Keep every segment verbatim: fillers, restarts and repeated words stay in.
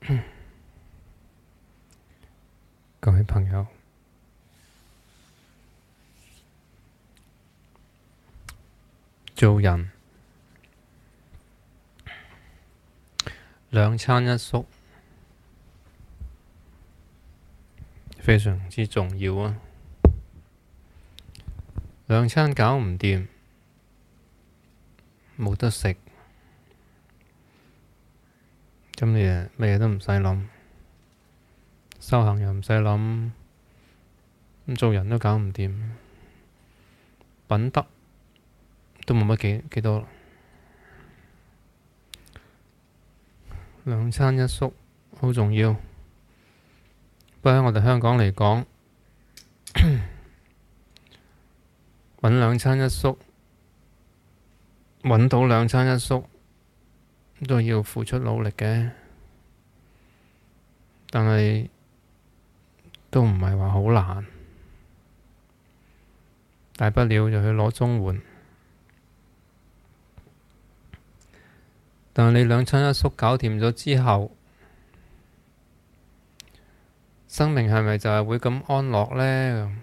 各位朋友，做人兩餐一宿非常之重要啊！兩餐搞唔掂，冇得食，咁你誒咩嘢都唔使諗，修行又唔使諗，咁做人都搞唔掂，品德都冇乜幾幾多。兩餐一宿好重要，不過喺我哋香港嚟講，揾兩餐一宿，揾到兩餐一宿都要付出努力嘅，但係都唔係話好難，大不了就去攞綜援。但係你兩餐一宿搞掂咗之後，生命係咪就係會咁安樂呢？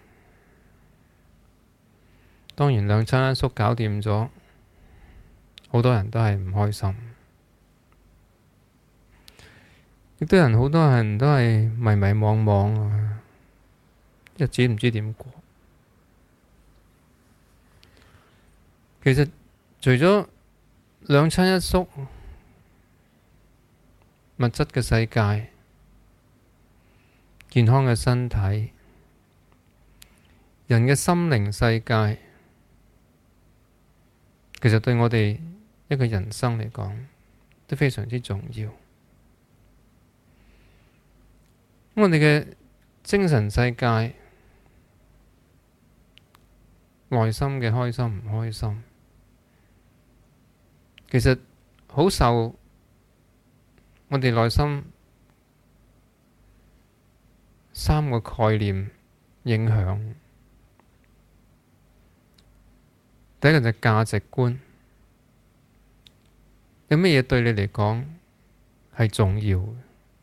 當然兩餐一宿搞掂咗，好多人都係唔開心，亦都人好多人都係迷迷惘惘啊，日子唔知點過。其實除咗兩餐一宿，物質嘅世界、健康嘅身體、人嘅心靈世界，其實對我哋一個人生嚟講都非常之重要。我哋嘅精神世界、內心嘅開心唔開心，其實好受我哋內心三個概念影響。第一個就係價值觀，有乜嘢對你嚟講係重要嘅？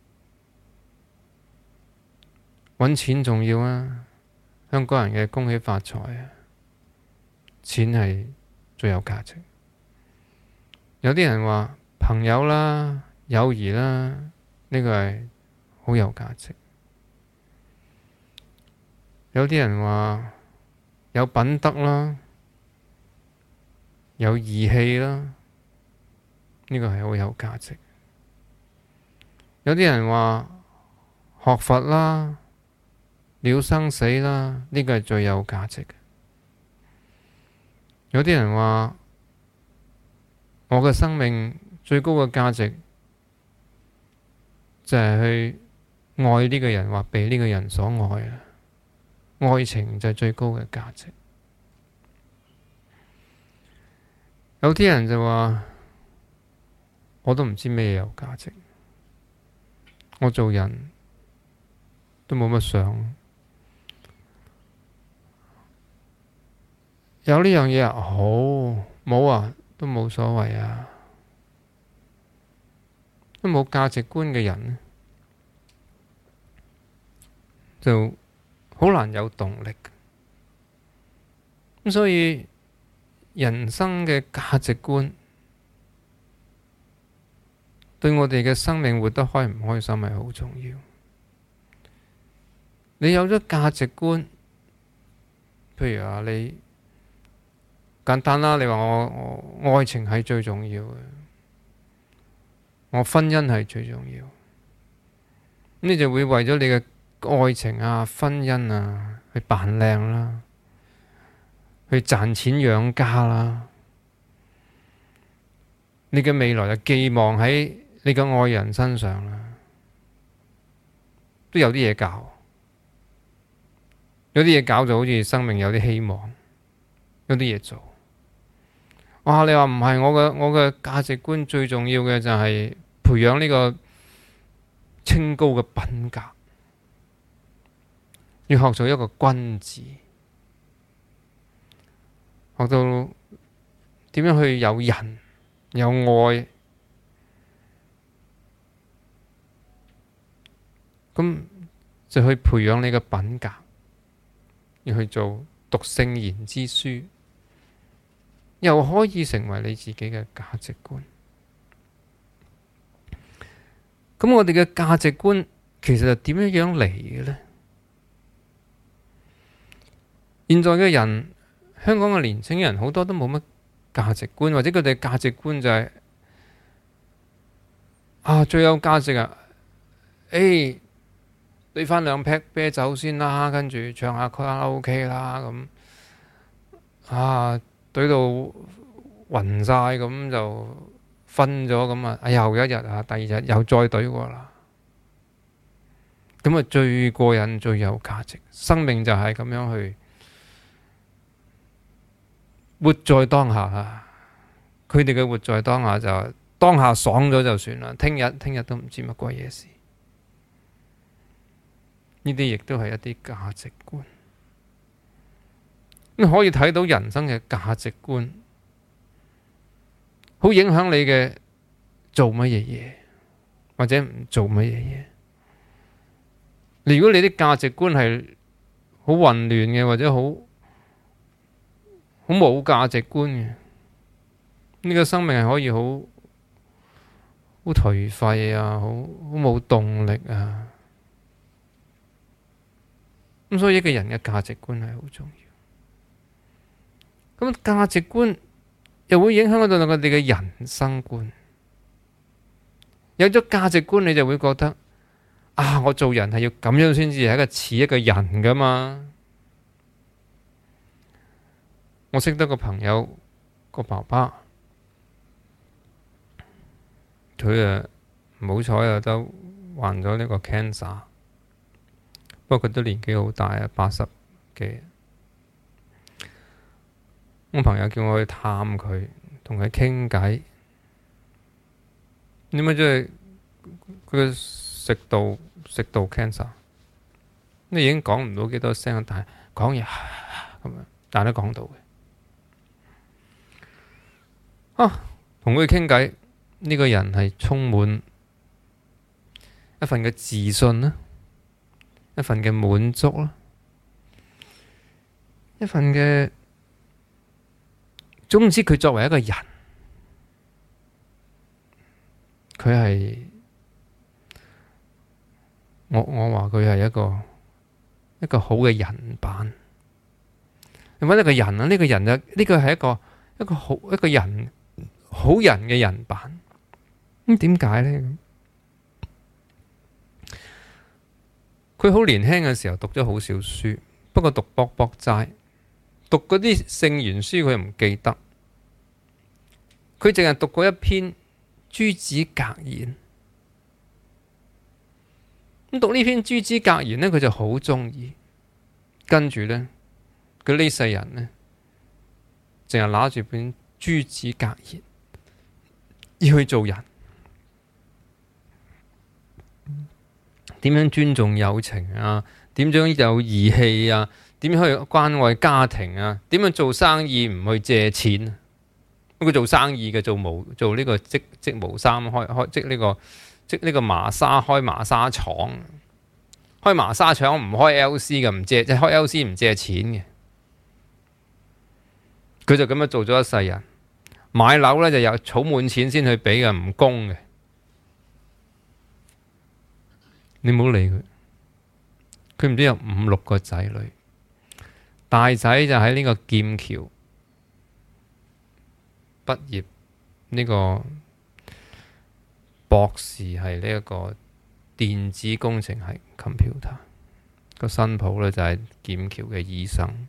揾錢重要啊！香港人嘅恭喜發財啊，錢係最有價值。有啲人話朋友啦、友誼啦，呢個係好有價值。有啲人話有品德啦、有義氣啦，呢個係好有價值。有啲人話學佛啦、了生死啦，呢個係最有價值嘅。有啲人話我嘅生命最高嘅價值就係去愛呢個人，或被呢個人所愛啊！愛情就係最高嘅價值。有啲人就話我都唔知咩有價值，我做人都冇乜想。有呢樣嘢啊，好，冇啊都冇所謂啊。都冇價值觀嘅人就好難有動力。咁所以人生嘅價值觀對我哋嘅生命活得開唔開心係好重要。你有咗價值觀，譬如話你簡單啦，你話我我愛情係最重要嘅，我婚姻係最重要，咁你就會為咗你嘅愛情啊、婚姻啊去扮靚啦，去賺錢養家啦，你嘅未來就寄望喺你嘅愛人身上啦，都有啲嘢搞，有啲嘢搞就好似生命有啲希望，有啲嘢做。哇！你話唔係，我嘅我嘅價值觀最重要嘅就係培養呢個清高嘅品格，要學做一個君子，學到點樣去有仁有愛， 咁就去培養你嘅品格，要去做讀聖賢之書，又可以成為你自己嘅價值觀。咁我哋嘅價值觀其實係點樣樣嚟嘅呢？現在嘅人，香港嘅年輕人好多都冇乜價值觀，或者佢哋價值觀就係、是、啊最有價值啊！誒，俾翻兩劈啤酒先啦，跟住唱下卡拉 OK 啦，咁啊懟到暈晒咁就分咗咁啊！又一日啊，第二日又再懟過啦，咁啊最過癮、最有價值，生命就係咁樣去活在當下啊！佢哋嘅活在當下就當下爽咗就算啦，聽日聽日都唔知乜鬼嘢事。呢啲亦都係一啲價值觀，你可以睇到人生嘅價值觀，好影響你嘅做乜嘢嘢，或者唔做乜嘢嘢。如果你啲價值觀係好混亂嘅，或者好好冇價值觀嘅，呢個生命係可以好好頹廢啊，好好冇動力啊。咁所以一個人嘅價值觀係好重要。咁價值觀又會影響到我哋嘅人生觀。有咗價值觀，你就會覺得啊，我做人係要咁樣先至係一個似一個人噶嘛。我識得個朋友個爸爸，佢啊唔好彩啊，都患咗呢個 cancer。不過佢都年紀好大啊，八十幾。我朋友叫我去探佢，同佢傾偈。點解即係佢食道食道 cancer？你已經講唔到幾多聲，但係講嘢咁樣，但係都講到嘅。啊，同佢傾偈，呢個人係充滿一份嘅自信啦。一份嘅滿足啦，一份嘅，總之佢作為一個人，佢係我我話佢係一個一個好嘅人版。你揾一個人啊，呢、這個人啊，呢、這個係一個一個好一個人好人嘅人版。咁點解呢？佢好年輕嘅時候讀咗好少書，不過讀卜卜齋，讀嗰啲聖賢書佢又唔記得，佢淨係讀過一篇諸子格言。咁讀呢篇諸子格言呢，佢就好鍾意，跟住呢，佢呢世人呢，淨係拿住本諸子格言要去做人。點樣尊重友情啊？點樣有義氣啊？點樣去關愛家庭啊？點樣做生意唔去借錢啊？佢做生意嘅，做毛做呢個織織毛衫，開開織呢個織呢個麻紗，開麻紗廠，開麻紗廠唔開 L C 嘅，唔借即係開 L C 唔借錢嘅。佢就咁樣做咗一世人，買樓咧就有儲滿錢先去俾嘅，唔供嘅。你唔好理佢，佢唔知有五六個仔女，大仔就喺呢個劍橋畢業，呢個博士係呢一個電子工程系 computer， 個新抱呢就係劍橋嘅醫生，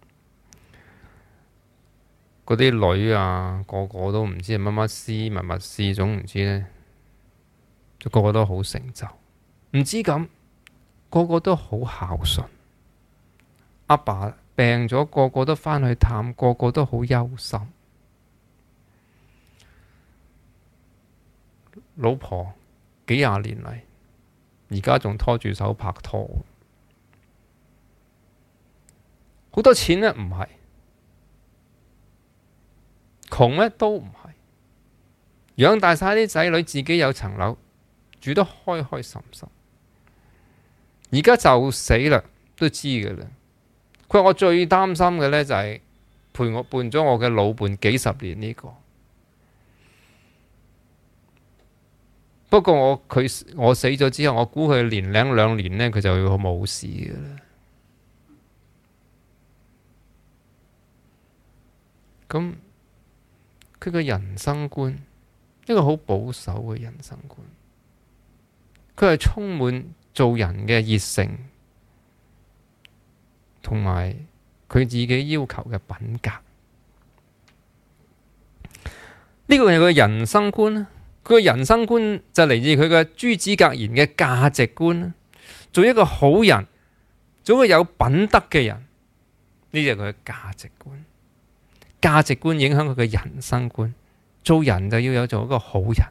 嗰啲女啊個個都唔知係乜乜師乜乜師，總唔知呢，就個個都好成就。唔知咁，個個都好孝順。阿爸病咗，個個都返去探，個個都好憂心。老婆幾廿年嚟，而家仲拖住手拍拖。好多錢呢？唔係，窮呢？都唔係。養大晒啲仔女，自己有層樓，住得開開心心。 而家就死啦，都知㗎啦。佢話我最擔心嘅呢，就係陪我伴咗我嘅老伴幾十年呢個。不過我佢我死咗之後，我估佢年零兩年呢，佢就要冇事㗎啦。咁佢嘅人生觀，一個好保守嘅人生觀，佢係充滿做人嘅熱誠，同埋佢自己要求嘅品格。呢個係佢嘅人生觀。佢嘅人生觀就嚟自佢嘅諸子格言嘅價值觀。做一個好人，做一個有品德嘅人，呢就係佢嘅價值觀。價值觀影響佢嘅人生觀。做人就要有做一個好人。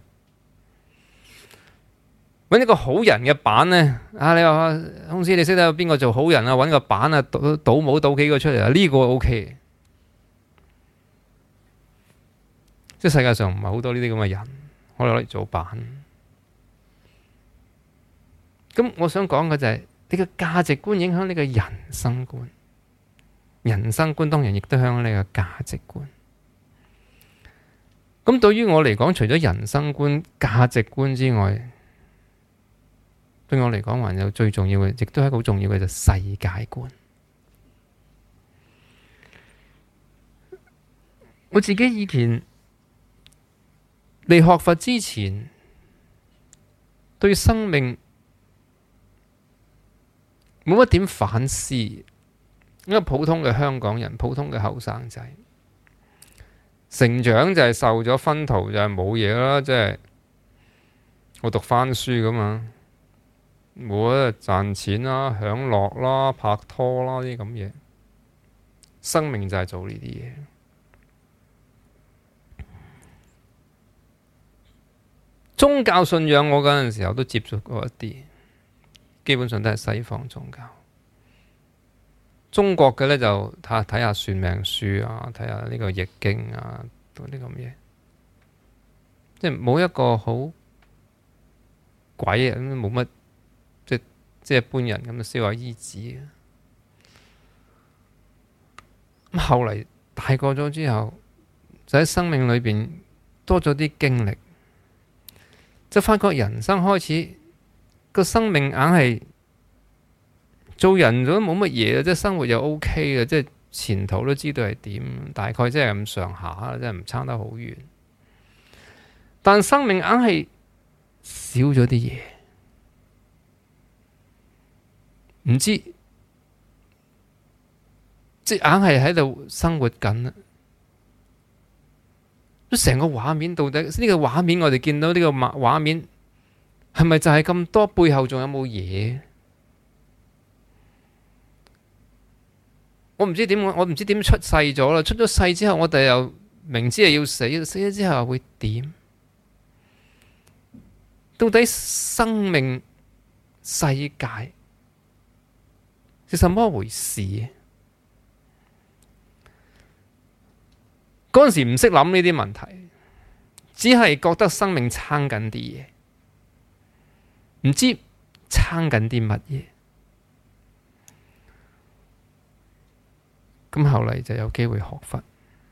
揾一個好人嘅版呢？啊，你話公司你識得有邊個做好人啊？揾個版啊，倒倒模倒幾個出嚟啊？呢個 OK。即係世界上唔係好多呢啲咁嘅人。我哋攞嚟做版，咁我想講嘅就係你嘅價值觀影響你嘅人生觀，人生觀當然亦都影響你嘅價值觀。咁對於我嚟講，除咗人生觀、價值觀之外，對我嚟講還有最重要嘅，亦都係好重要嘅就係世界觀。我自己以前嚟學佛之前，對生命冇乜點反思，一個普通嘅香港人，普通嘅後生仔，成長就係受咗熏陶，就係冇嘢啦，即係我讀翻書㗎嘛，冇啊賺錢啦、享樂啦、拍拖啦啲咁嘢，生命就係做呢啲嘢。宗教信仰我嗰陣時候都接觸過一啲，基本上都係西方宗教。中國嘅呢，就睇睇下算命書啊，睇下呢個易經啊，嗰啲咁嘢，即係冇一個好鬼啊，冇乜即即係一般人咁燒下衣紙啊。咁後嚟大個咗之後，就喺生命裏邊多咗啲經歷。就發覺人生開始個生命硬係做人都冇乜嘢，即係生活又 OK 嘅，即係前途都知道係點，大概即係咁上下，即係唔差得好遠。但生命硬係少咗啲嘢，唔知即係硬係喺度生活緊。成個畫面到底呢個畫面，我哋見到呢個畫面係咪就係咁多？背後仲有冇嘢？我唔知點，我唔知點出世咗啦。出咗世之後，我哋又明知係要死，死咗之後會點？到底生命世界係什麼回事？嗰陣時唔識諗呢啲問題，只係覺得生命撐緊啲嘢，唔知撐緊啲乜嘢。咁後嚟就有機會學佛，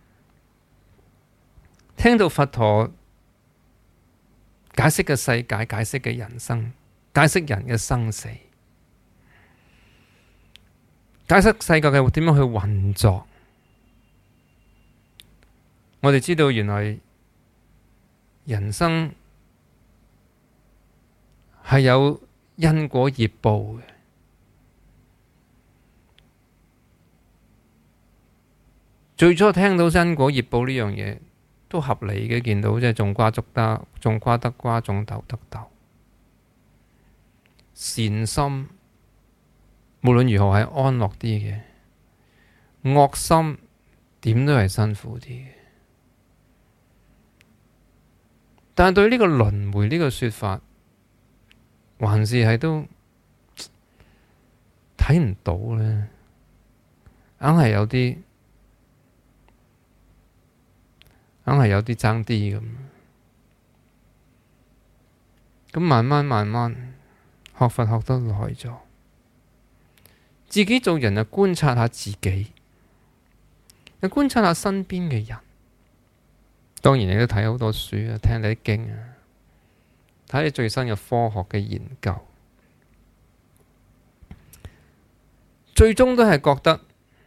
聽到佛陀解釋嘅世界，解釋嘅人生，解釋人嘅生死，解釋世界嘅點樣去運作。我哋知道原來人生係有因果業報嘅，最初聽到因果業報呢樣嘢都合理嘅，見到即係種瓜得瓜，種瓜得瓜，種豆得豆。善心無論如何係安樂啲嘅，惡心點都係辛苦啲嘅。但係對呢個輪迴呢個說法，還是係都睇唔到咧，硬係有啲，硬係有啲爭啲咁。咁慢慢慢慢學佛學得耐咗， 自己做人啊，觀察下自己，又觀察下身邊嘅人。當然你都睇好多書啊，聽你啲經啊，睇你最新嘅科學嘅研究，最終都係覺得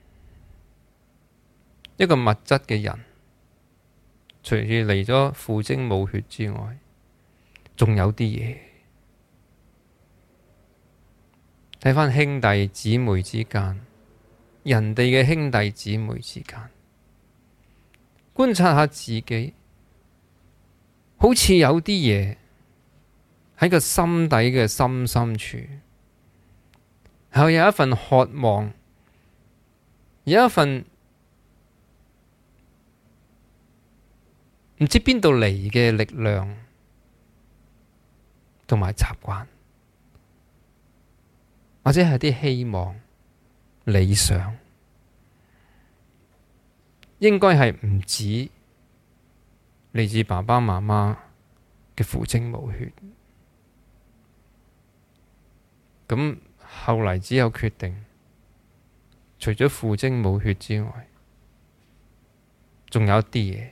一個物質嘅人，除住離咗父精母血之外，仲有啲嘢。睇返兄弟姊妹之間，人哋嘅兄弟姊妹之間，觀察下自己，好似有啲嘢喺個心底嘅深深處，係有一份渴望，有一份唔知邊度嚟嘅力量同埋習慣，或者係啲希望、理想，應該係唔止嚟自爸爸媽媽嘅父精母血。咁後嚟只有決定，除咗父精母血之外，仲有一啲嘢。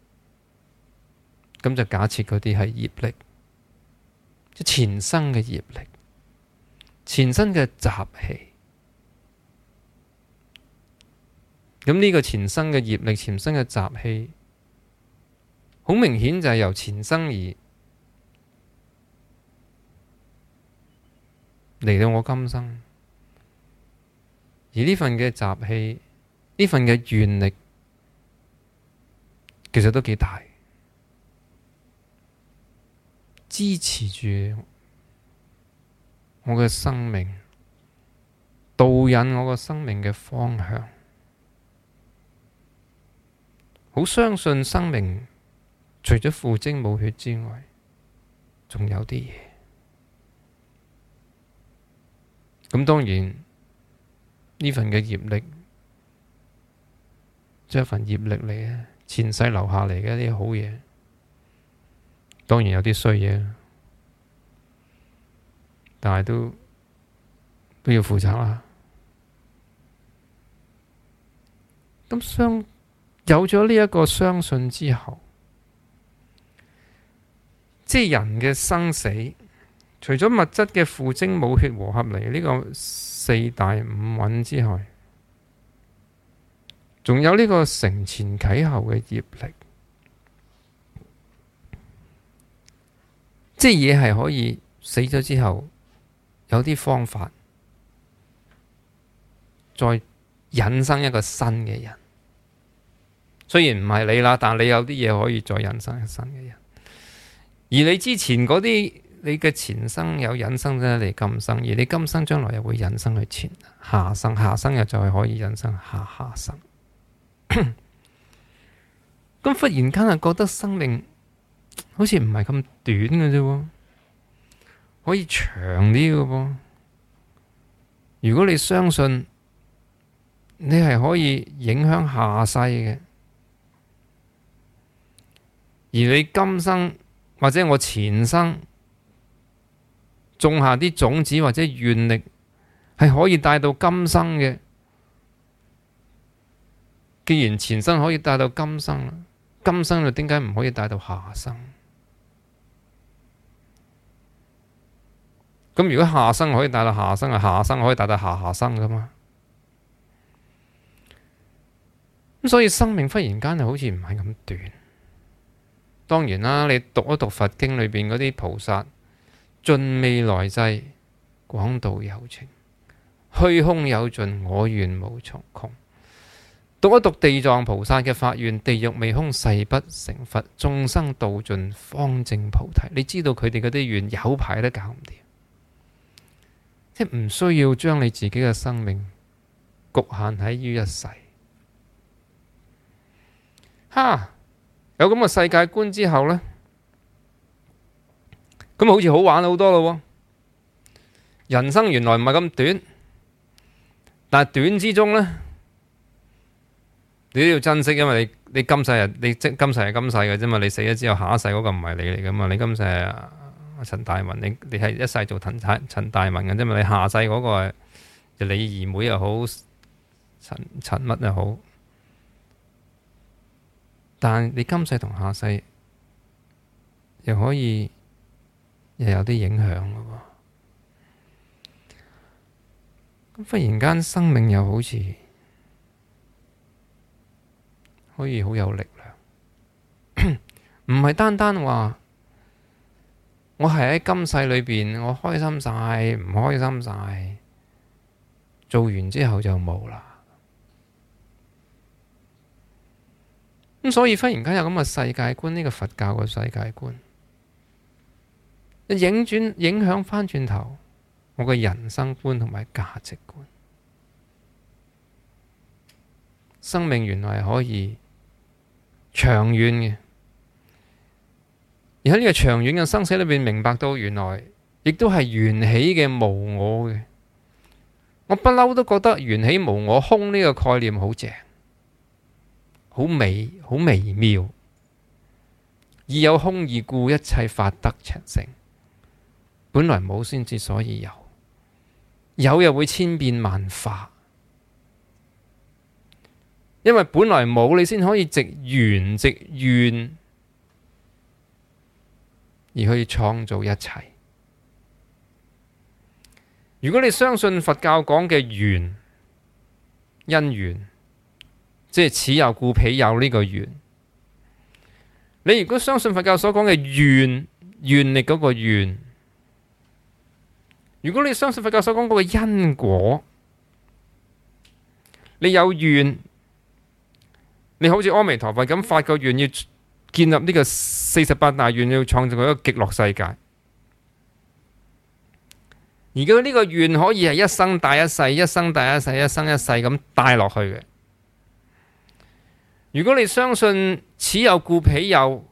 咁就假設嗰啲係業力，即前生嘅業力，前生嘅習氣。咁呢個前生嘅業力、前生嘅習氣，好明顯就係由前生而嚟到我今生。而呢份嘅習氣，呢份嘅願力，其實都幾大，支持住我嘅生命，導引我嘅生命嘅方向。好相信生命除咗父精母血之外，仲有啲嘢。咁當然呢份嘅業力，即係一份業力嚟嘅，前世留下嚟嘅一啲好嘢。當然有啲衰嘢，但係都都要負責啦。咁相有咗呢一個相信之後，即係人嘅生死，除咗物質嘅父精母血和合嚟呢個四大五蘊之外，仲有呢個承前啟後嘅業力，即係嘢係可以死咗之後，有啲方法再引生一個新嘅人。雖然唔係你啦，但你有啲嘢可以再引生一個新嘅人。而你之前嗰啲，你嘅前生有引生咗你今生，而你今生將來又會引生去前下生，下生又就係可以引生下下生。咁忽然間啊，覺得生命好似唔係咁短嘅啫，可以長啲嘅噃。如果你相信你係可以影響下世嘅，而你今生或者我前生種下啲種子或者願力，係可以帶到今生嘅。既然前生可以帶到今生啦，今生就點解唔可以帶到下生？咁如果下生可以帶到下生，啊下生可以帶到下下生噶嘛？咁所以生命忽然間就好似唔係咁短。當然啦，你讀一讀佛經裏邊嗰啲菩薩，盡未來際，廣度有情，虛空有盡，我願無從窮。讀一讀地藏菩薩嘅發願，地獄未空，誓不成佛，眾生度盡，方證菩提。你知道佢哋嗰啲願有排都搞唔掂，即係唔需要將你自己嘅生命局限喺於一世。哈！有咁嘅世界觀之後呢，咁好似好玩好多咯。人生原來唔係咁短，但係短之中呢，你都要珍惜，因為你你今世係你即今世係今世嘅啫嘛，你死咗之後下一世嗰個唔係你嚟噶嘛，你今世係陳大文，你你係一世做陳陳大文嘅啫嘛，你下世嗰個係就你姨妹又好，陳陳乜又好，但係你今世同下世又可以又有啲影響嘅喎。咁忽然間生命又好似可以好有力量，唔係單單話我係喺今世裏邊我開心晒，唔開心晒，做完之後就冇啦。咁所以忽然間有咁嘅世界觀，呢個佛教嘅世界觀，影轉影響翻轉頭我嘅人生觀同埋價值觀。生命原來係可以長遠嘅，而喺呢個長遠嘅生死裏邊，明白到原來亦都係緣起嘅無我嘅。我不嬲都覺得緣起無我空呢個概念好正，好美，好微妙。以有空義故，一切法得成。本來冇先至所以有，有又會千變萬化。因為本來冇，你先可以藉緣藉願而去創造一切。如果你相信佛教講嘅緣因緣，即係此有故彼有呢個緣，你如果相信佛教所講嘅願願力嗰個願，如果你相信佛教所講嗰個因果，你有願，你好似阿彌陀佛咁發個願，要建立呢個四十八大願，要創造一個極樂世界。而家呢個願可以係一生帶一世，一生帶一世，一生一世咁帶落去嘅。如果你相信此有故彼有，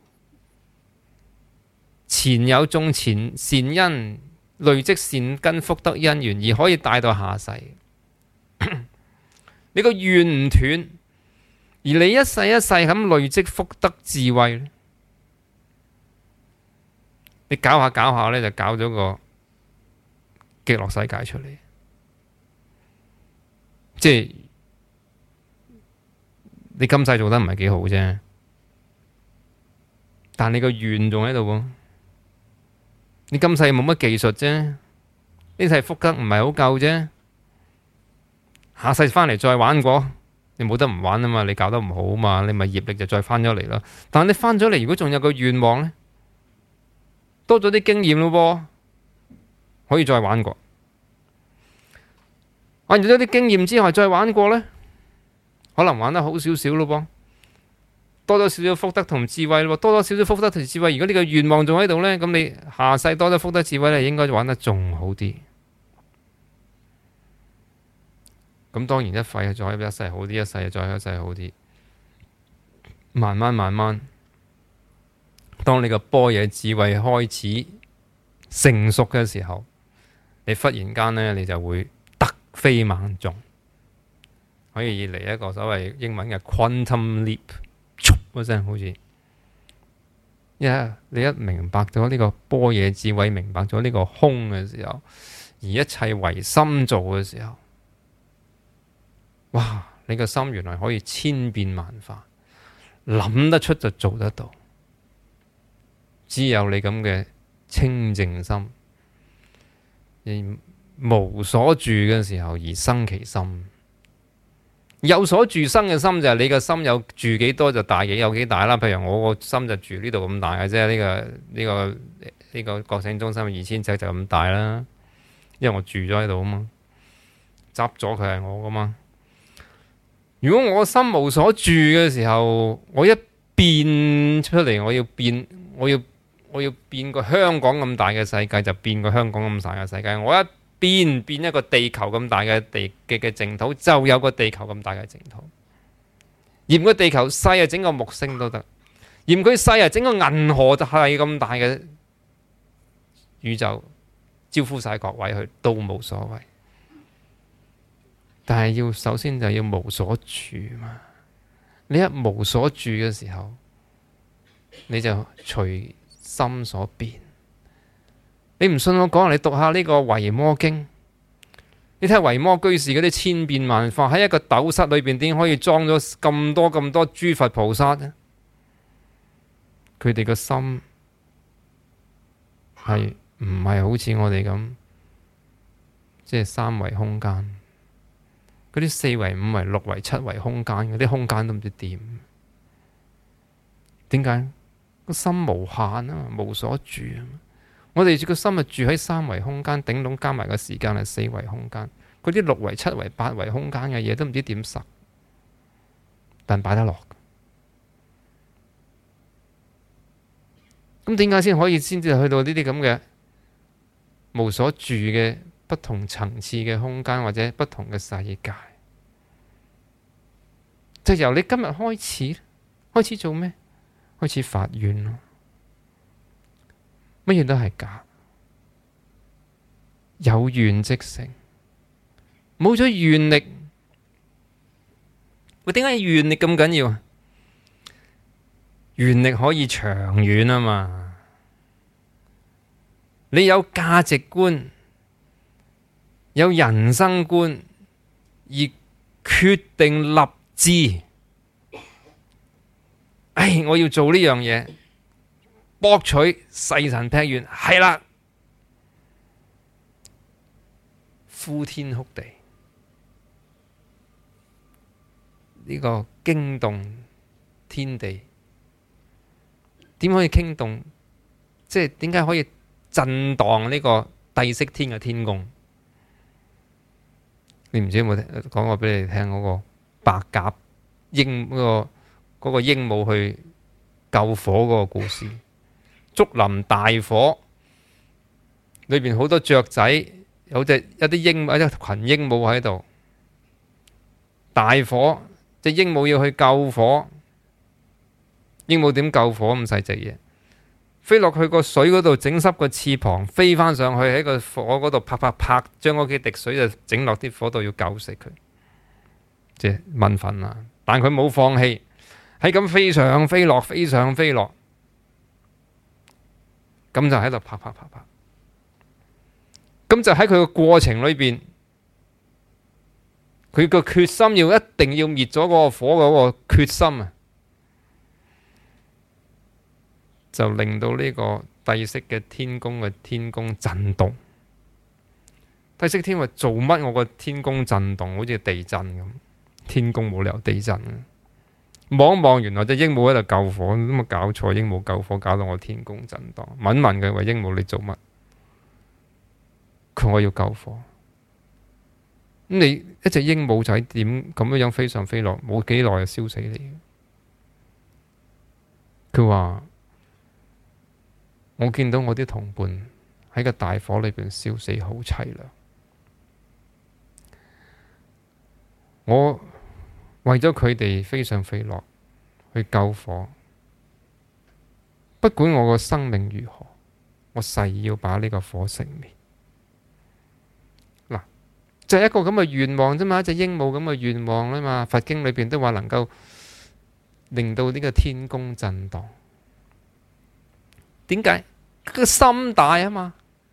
前有種前善因，累積善根福德因緣，而可以帶到下世，你個願唔斷，而你一世一世咁累積福德智慧，你搞下搞下呢，就搞咗個極樂世界出嚟。即係你今世做得唔係幾好啫，但你個願仲喺度喎。你今世冇乜技術啫，呢世福德唔係好夠啫，下世翻嚟再玩過，你冇得唔玩啊嘛，你搞得唔好啊嘛，你咪業力就再翻咗嚟咯。但係你翻咗嚟，如果仲有個願望呢，多咗啲經驗咯，可以再玩過。玩完咗啲經驗之後，再玩過呢，可能玩得好少少咯噃，多咗少少福德同智慧咯，多咗少少福德同智慧。如果你個願望仲喺度呢，咁你下世多咗福德智慧咧，應該玩得仲好啲。咁當然一世再一世好啲，一世再一世好啲。慢慢慢慢，當你個般若智慧開始成熟嘅時候，你忽然間呢，你就會突飛猛進，可以嚟一個所謂英文嘅 quantum leap， 嗰聲好似，一、yeah, 你一明白咗呢個般若智慧，明白咗呢個空嘅時候，而一切唯心做嘅時候，哇！你個心原來可以千變萬化，諗得出就做得到。只有你咁嘅清淨心，而無所住嘅時候而生其心。有所住生嘅心就係你個心有住幾多就大幾有幾大啦。譬如我個心就住呢度咁大嘅啫，呢、這個呢、這個呢、這個覺醒中心二千尺就咁大啦，因為我住咗喺度啊嘛，執咗佢係我噶嘛。如果我心無所住嘅時候，我一變出嚟，我要變，我要我要變個香港咁大嘅世界，就變個香港咁大嘅世界。我一變變一個地球咁大嘅地嘅嘅淨土，就有個地球咁大嘅淨土。嫌個地球細啊，整個木星都得；嫌佢細啊，整個銀河就係咁大嘅宇宙，招呼晒各位去都冇所謂。但係要首先就要無所住嘛。你一無所住嘅時候，你就隨心所變。你唔信我講，你讀下呢個《維摩經》， 你睇下維摩居士嗰啲千變萬化，喺一個斗室裏邊點可以裝咗咁多咁多諸佛菩薩呢？佢哋個心係唔係好似我哋咁，即係三維空間，嗰啲四維、五維、六維、七維空間，嗰啲空間都唔知點。點解？個心無限啊，無所住啊。我哋個心啊住喺三維空間，頂籠加埋個時間係四維空間。嗰啲六維、七維、八維空間嘅嘢都唔知點實，但擺得落。咁點解先可以先至去到呢啲咁嘅無所住嘅不同層次嘅空間，或者不同嘅世界？就由你今日開始，開始做咩？開始發願咯，乜嘢都係假，有願即成，冇咗願力，喂，點解願力咁緊要啊？願力可以長遠啊嘛，你有價值觀，有人生觀，而決定立志。唉，我要做呢樣嘢，博取誓神劈願，係啦，呼天哭地，呢、這個驚動天地，點可以驚動？即係點解可以震盪呢個帝釋天嘅天宮？你唔知有冇講過俾你聽嗰個白鴿鷹嗰個？嗰個鸚鵡去救火嗰個故事，竹林大火裏邊好多雀仔，有隻一啲鸚鵡，一群鸚鵡喺度。大火，隻鸚鵡要去救火，鸚鵡點救火咁細隻嘢？飛落去個水嗰度，整濕個翅膀，飛翻上去喺個火嗰度拍拍拍，將嗰幾滴水就整落啲火度，要救死佢，即係蚊粉啊！但佢冇放棄。係咁飛上飛落，飛上飛落，咁就喺度拍拍拍拍，咁就喺佢個過程裏邊，佢個決心要一定要滅咗嗰個火嗰個決心啊，就令到呢個帝釋嘅天宮嘅天宮震動。帝釋天話：做乜我個天宮震動，好似地震咁？天宮冇理由地震啊！望一望，原來隻鸚鵡喺度救火，咁啊搞錯，鸚鵡救火搞到我天宮震盪。問問佢話：鸚鵡你做乜？佢話我要救火。咁你一隻鸚鵡仔點咁樣樣飛上飛落，冇幾耐就燒死你。佢話：我見到我啲同伴喺個大火裏邊燒死，好淒涼。我為咗佢哋飛上飛落去救火，不管我個生命如何，我誓要把呢個火熄滅。嗱，就係一個咁嘅願望啫嘛，一隻鸚鵡咁嘅願望啊嘛。佛經裏邊都話能夠令到呢個天宮震盪。點解？個心大啊嘛。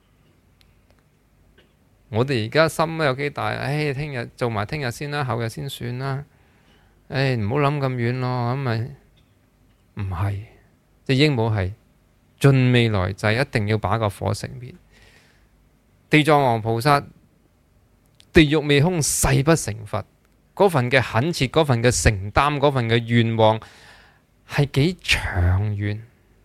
我哋而家心有幾大？唉，聽日做埋聽日先啦，後日先算啦。唉，唔好諗咁遠咯。咁咪唔係，隻鸚鵡係盡未來際，一定要把個火熄滅。地藏王菩薩地獄未空，誓不成佛。嗰份嘅懇切，嗰份嘅承擔，嗰份嘅願望係幾長遠？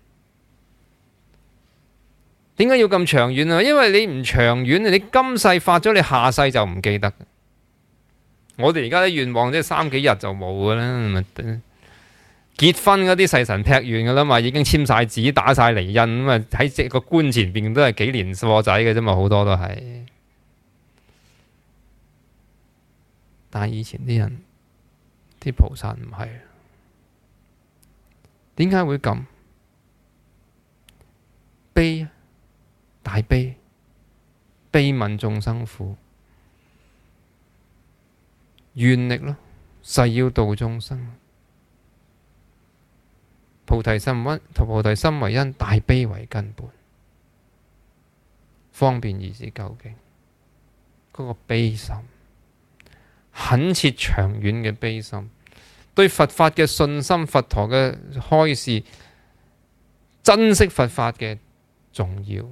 點解要咁長遠啊？因為你唔長遠，你今世發咗，你下世就唔記得。我哋而家啲願望即係三幾日就冇噶啦。結婚嗰啲誓神劈願噶啦嘛，已經簽晒紙，打晒離印咁啊，喺個棺前邊都係幾年貨仔嘅啫嘛，好多都係。但係以前啲人啲菩薩唔係，點解會咁悲？大悲，悲憫眾生苦，願力咯，誓要度眾生。菩提心為菩提心為因，大悲為根本，方便而知究竟。 嗰個悲心，懇切長遠嘅悲心，對佛法嘅信心，佛陀嘅開示，珍惜佛法嘅重要。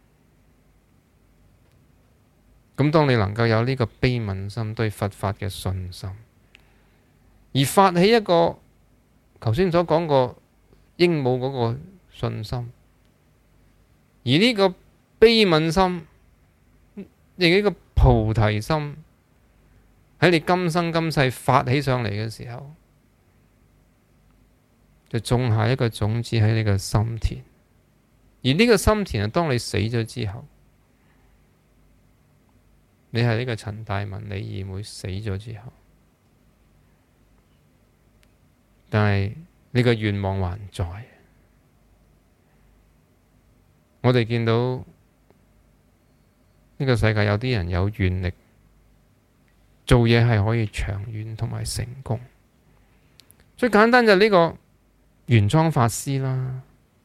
咁當你能夠有呢個悲憫心，對佛法嘅信心，而發起一個頭先所講過鸚鵡嗰個信心，而呢個悲憫心，亦呢個菩提心喺你今生今世發起上嚟嘅時候，就種下一個種子喺你個心田。而呢個心田係當你死咗之後，你係呢個陳大文李二妹死咗之後，但係你個願望還在。我哋見到呢個世界有啲人有願力，做嘢係可以長遠同埋成功。最簡單就係呢個玄奘法師啦，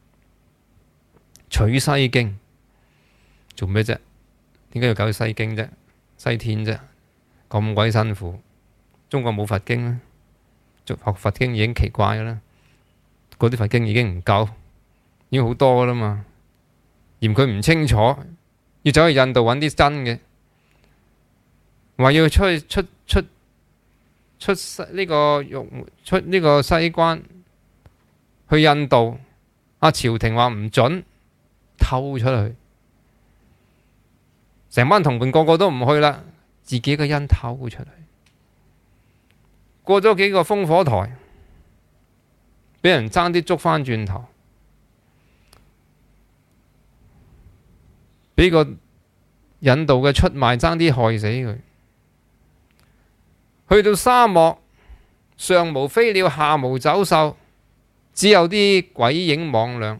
取西經做咩啫？點解要搞西經啫？西天啫，咁鬼辛苦。中國冇佛經啦，學佛經已經奇怪噶啦，嗰啲佛經已經唔夠，已經好多噶啦嘛。嫌佢唔清楚，要走去印度揾啲真嘅，話要出去出出出西呢個出呢個西關去印度，阿朝廷話唔准，偷出去。成班同伴個個都唔去啦，自己一個人偷出嚟，過咗幾個烽火台，俾人爭啲捉返轉頭，俾個印度嘅出賣爭啲害死佢。去到沙漠，上無飛鳥，下無走獸，只有啲鬼影魍魎，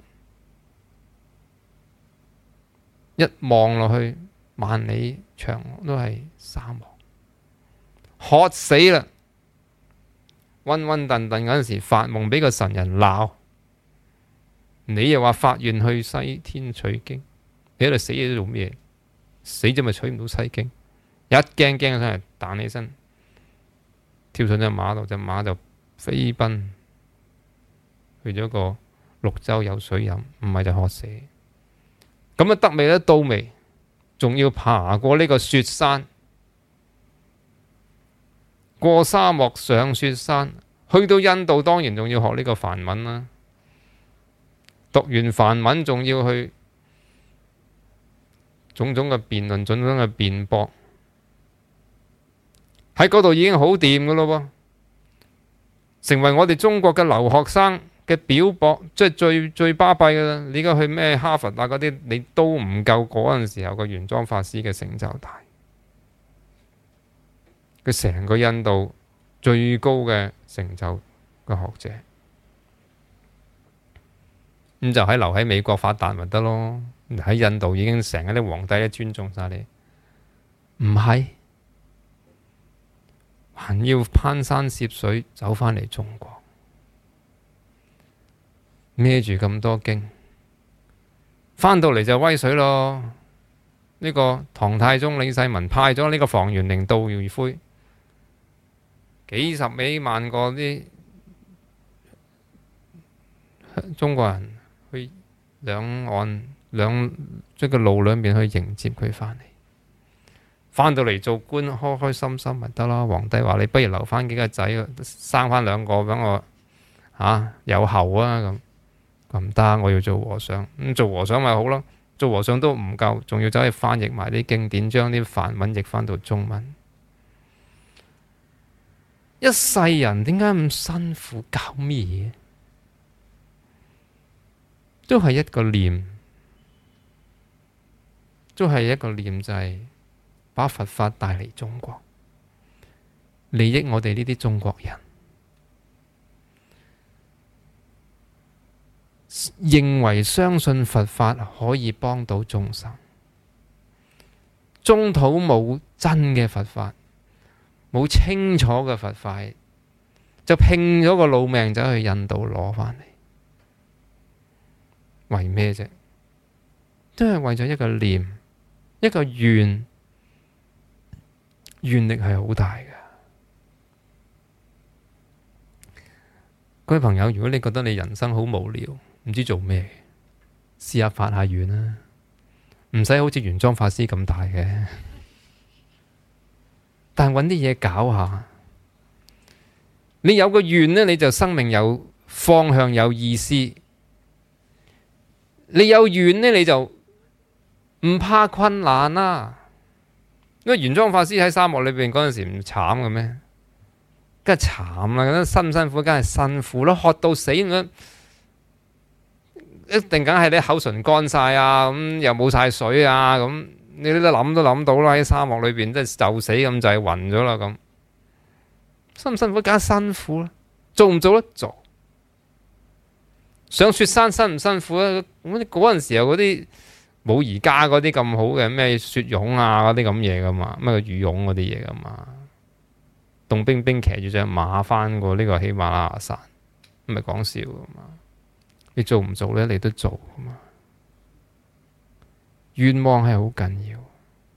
一望落去，萬里長都係沙漠，渴死啦！昏昏沌沌嗰陣時，發夢俾個神人鬧，你又話發願去西天取經，你喺度死咗做咩？死咗咪取唔到西經？一驚驚起身，彈起身，跳上隻馬度，隻馬就飛奔去咗個綠洲有水飲，唔係就渴死。咁啊得未咧？到未？仲要爬過呢個雪山，過沙漠上雪山，去到印度當然仲要學呢個梵文啦。讀完梵文仲要去種種嘅辯論，種種嘅辯駁，喺嗰度已經好掂噶咯喎，成為我哋中國嘅留學生嘅表博，即係最最巴閉噶啦！你而家去咩哈佛啊嗰啲，你都唔夠嗰陣時候個玄奘法師嘅成就大。佢成個印度最高嘅成就嘅學者，咁就喺留喺美國發達咪得咯？喺印度已經成日啲皇帝都尊重晒你，唔係，還要攀山涉水走返嚟中國。孭住咁多經，返到嚟就威水咯。呢個唐太宗李世民派咗呢個房玄齡、杜如晦，幾十幾萬個啲中國人去兩岸兩即個路兩邊去迎接佢返嚟。返到嚟做官，開開心心咪得咯。皇帝話你不如留返幾個仔，生返兩個俾我嚇、啊、有後啊咁。唔得，我要做和尚。咁做和尚咪好咯，做和尚都唔夠，仲要走去翻譯埋啲經典，將啲梵文譯翻到中文。一世人點解咁辛苦搞咩嘢？都係一個念，都係一個念，就係把佛法帶嚟中國，利益我哋呢啲中國人。認為相信佛法可以幫到眾生，中土冇真嘅佛法，冇清楚嘅佛法，就拼咗個老命走去印度攞返嚟，為咩啫？都係為咗一個念，一個願， 願力係好大嘅。各位朋友，如果你覺得你人生好無聊，唔知做咩，試下發下願啦，唔使好似玄奘法師咁大嘅，但係揾啲嘢搞下。你有個願呢，你就生命有方向，有意思。你有願呢，你就唔怕困難啦。因為玄奘法師喺沙漠裏邊嗰陣時唔慘嘅咩？梗係慘啦，辛唔辛苦？梗係辛苦咯，渴到死咁，一定梗係你口唇乾晒啊，咁又冇晒水啊，咁你都諗都諗到啦，喺沙漠裏邊即係就死咁就係暈咗啦咁。辛唔辛苦？梗係辛苦啦。做唔做得做？上雪山辛唔辛苦啊？咁嗰陣時候嗰啲冇而家嗰啲咁好嘅咩雪絨啊嗰啲咁嘢噶嘛，咩羽絨嗰啲嘢噶嘛，凍冰冰騎住隻馬翻過呢個喜馬拉雅山，唔係講笑噶嘛。你做唔做呢？你都做噶嘛。願望係好緊要，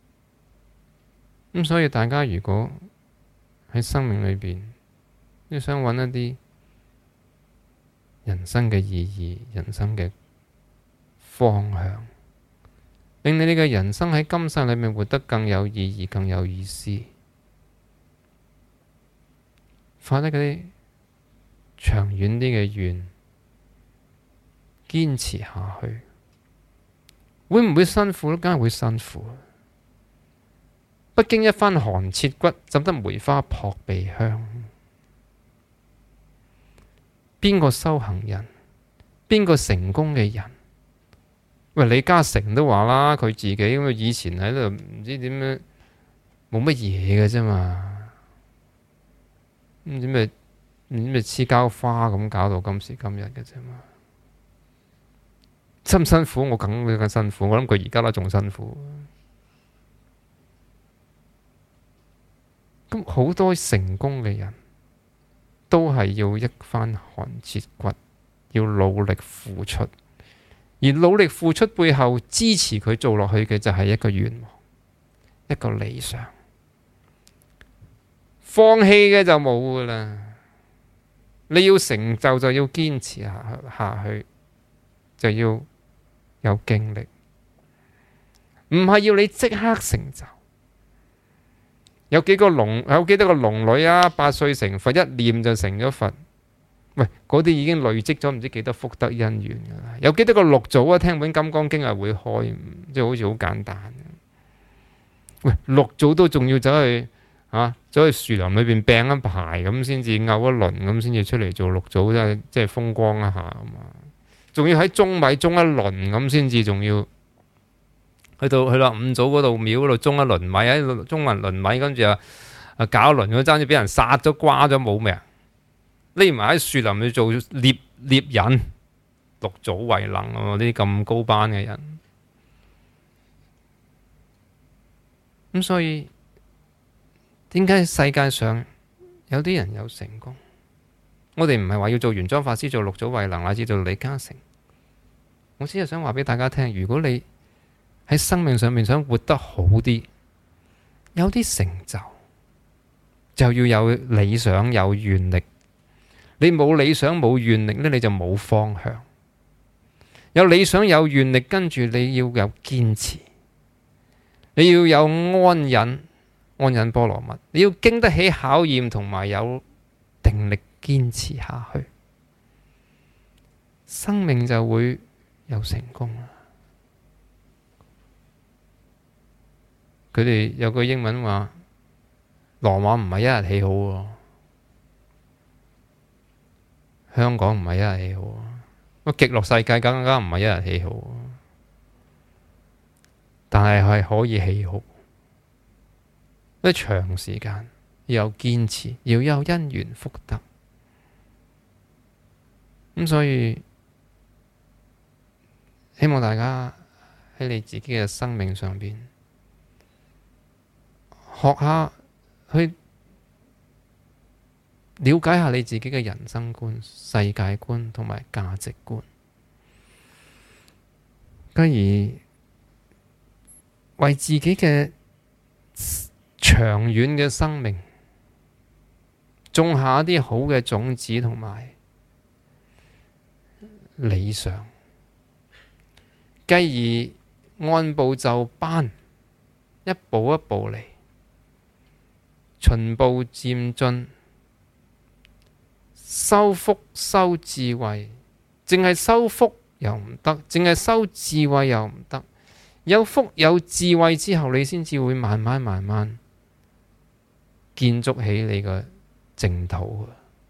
咁所以大家如果喺生命裏邊，你想揾一啲人生嘅意義、人生嘅方向，令你呢個人生喺今世裏面活得更有意義、更有意思，發得嗰啲長遠啲嘅願，堅持下去，會唔會辛苦咧？梗係會辛苦。不經一番寒徹骨，怎得梅花撲鼻香？邊個修行人？邊個成功嘅人？喂，李嘉誠都話啦，佢自己咁以前喺度唔知點樣，冇乜嘢嘅啫嘛，唔知咩唔知咩黐膠花咁搞到今時今日嘅啫嘛。辛唔辛苦？我梗會更辛苦，我諗佢而家都仲辛苦。咁好多成功嘅人都係要一番寒徹骨，要努力付出，而努力付出背後支持佢做落去嘅就係一個願望，一個理想。放棄嘅就冇噶啦，你要成就就要堅持下下去，就要有經歷，唔係要你即刻成就。有幾個龍，有幾多個龍女啊？八歲成佛，一念就成咗佛。喂，嗰啲已經累積咗唔知幾多福德因緣噶啦。有幾多個六祖啊？聽本《金剛經》係會開，即係好似好簡單。喂，六祖都仲要走去啊，走去樹林裏邊病一排咁，先至嘔一輪咁，先至出嚟做六祖，即係即係風光一下啊嘛。仲要喺中米中一輪咁，先至仲要。去到去到五祖嗰度廟嗰度種一輪米，喺種完輪米，跟住啊啊搞一輪，嗰陣時俾人殺咗瓜咗冇命，匿埋喺樹林去做獵獵人，六祖慧能啊！呢啲咁高班嘅人，咁所以點解世界上有啲人有成功？我哋唔係話要做玄奘法師、做六祖慧能，乃至做李嘉誠，我只係想話俾大家聽，如果你喺生命上面想活得好啲，有啲成就，就要有理想有願力。你冇理想冇願力呢，你就冇方向。有理想有願力，跟住你要有堅持，你要有安忍，安忍波羅蜜，你要經得起考驗，同埋有定力堅持下去，生命就會有成功啦。佢哋有句英文話：羅馬唔係一日起好喎，香港唔係一日起好，個極樂世界更加唔係一日起好，但係係可以起好。一長時間要有堅持，要有因緣福德。咁所以希望大家喺你自己嘅生命上邊，學下去了解下你自己嘅人生觀、世界觀同埋價值觀，繼而為自己嘅長遠嘅生命，種下一啲好嘅種子同埋理想，繼而按部就班，一步一步嚟，循步漸進，修福修智慧，淨係修福又唔得，淨係修智慧又唔得。有福有智慧之後，你先至會慢慢慢慢建築起你個淨土。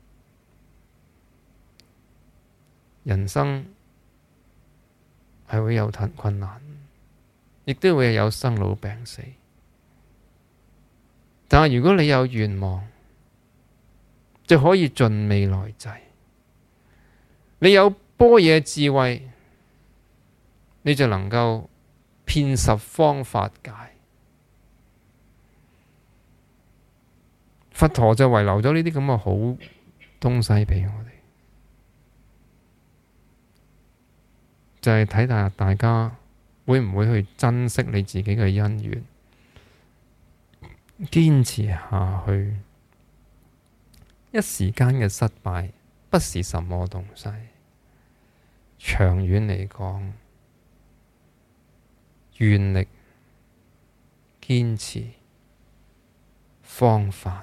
人生係會有困難，亦都會有生老病死。但係如果你有願望，就可以盡未來際。你有般若智慧，你就能夠遍十方法界。佛陀就遺留咗呢啲咁嘅好東西俾我哋，就係睇下大家會唔會去珍惜你自己嘅因緣，堅持下去。一時間嘅失敗不是什麼東西，長遠嚟講，願力、堅持、方法，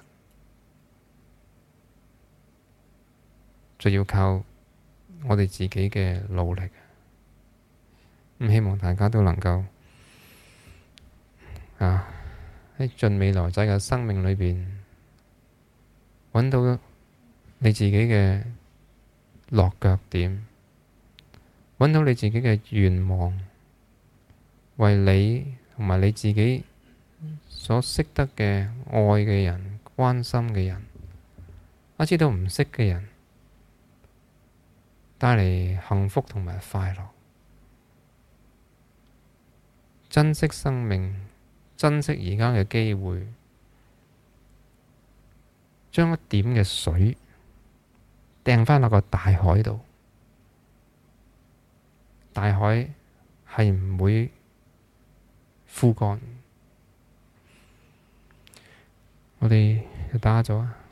就要靠我哋自己嘅努力。咁希望大家都能夠啊喺盡未來際嘅生命裏邊，揾到你自己嘅落腳點，揾到你自己嘅願望，為你同埋你自己所識得嘅愛嘅人、關心嘅人，一知道唔識嘅人，帶嚟幸福同埋快樂。珍惜生命，珍惜而家嘅機會，將一點嘅水掟返落個大海度，大海係唔會枯乾。我哋就打咗啊！